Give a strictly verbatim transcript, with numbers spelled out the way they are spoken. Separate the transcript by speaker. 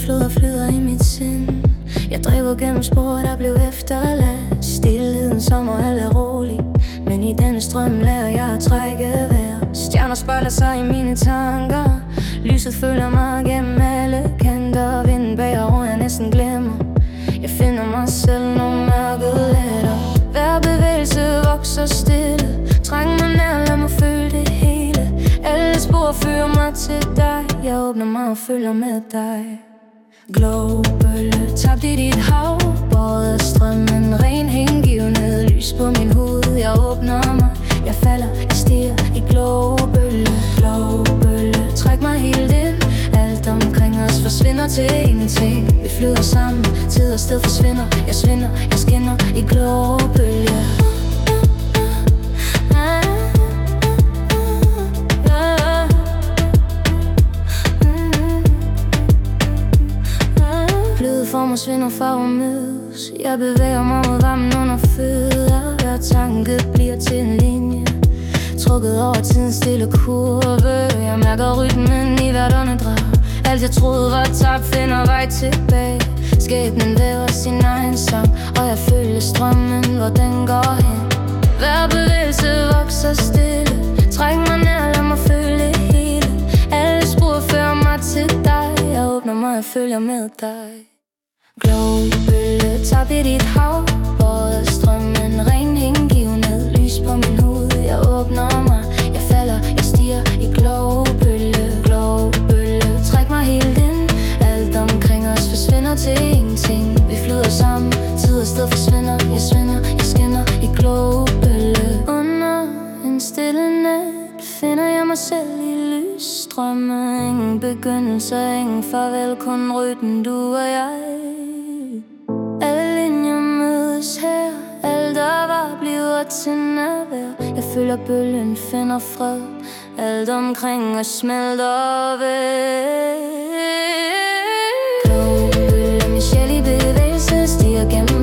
Speaker 1: floder flyder i mit sind. Jeg driver gennem spor, der blev efterladt. Stilheden sommer, alt er rolig, men i denne strøm lærer jeg at trække vejr. Stjerner spejler sig i mine tanker. Lyset følger mig gennem alle kanter. Vinden bager, og jeg næsten glemmer. Jeg finder mig selv, når mørket letter. Hver bevægelse vokser stille. Træng mig nær, lad mig føle det hele. Alle spor fører mig til dig. Jeg åbner mig og følger med dig. Globølle, tabt i dit hav. Båret af strømmen, ren hengivenhed. Lys på min hud, jeg åbner mig. Jeg falder, jeg stiger i globølle. Globølle, træk mig helt ind. Alt omkring os forsvinder til ingenting. Vi flyder sammen, tid og sted forsvinder. Jeg svinder, jeg skinner i globølle. For mig svinder farver mødes. Jeg bevæger mig mod varmen under fødder. Hver tanke bliver til en linje, trukket over tidens stille kurve. Jeg mærker rytmen i hvert åndedrag. Alt jeg troede var tabt finder vej tilbage. Skæbnen væver sin egen sang, og jeg følger strømmen, hvor den går hen. Hver bevægelse vokser stille. Træk mig nær, lad mig føle det hele. Alle spor fører mig til dig. Jeg åbner mig og følger med dig. Globølle, tabt i dit hav. Båret af strømmen, ren hengivenhed. Lys på min hud, jeg åbner mig. Jeg falder, jeg stiger i globølle. Globølle, træk mig helt ind. Alt omkring os forsvinder til ingenting. Vi flyder sammen, tid og sted forsvinder. Jeg svinder, jeg skinner i globølle. Under en stille nat finder jeg mig selv i lysstrømme. Ingen begyndelse, ingen farvel, kun rytmen, du og jeg. Alle linjer mødes her. Alt der var bliver til nærvær. Jeg føler bølgen finder fred. Alt omkring os smelter væk. Globølle, min sjæl i bevægelse. Stiger gennem